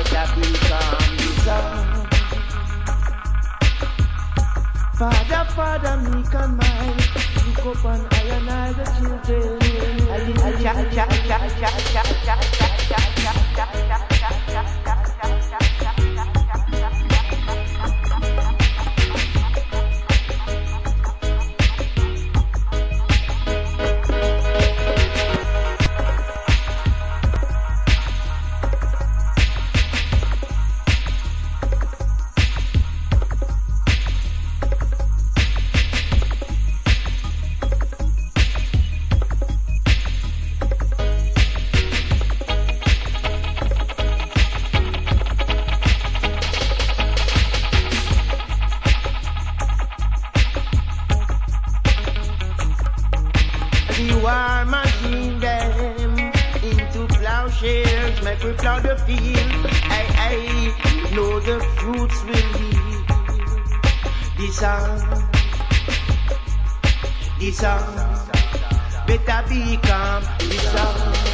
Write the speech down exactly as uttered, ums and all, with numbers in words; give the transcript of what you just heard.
better become the sun. Father, Father, me can mine. Look up and I and I the children. I little cha cha cha cha cha cha cha cha cha cha cha cha cha. War machine them into plowshares, make we plow the field. I, I know the fruits will yield. The sun, the sun, better become the sun.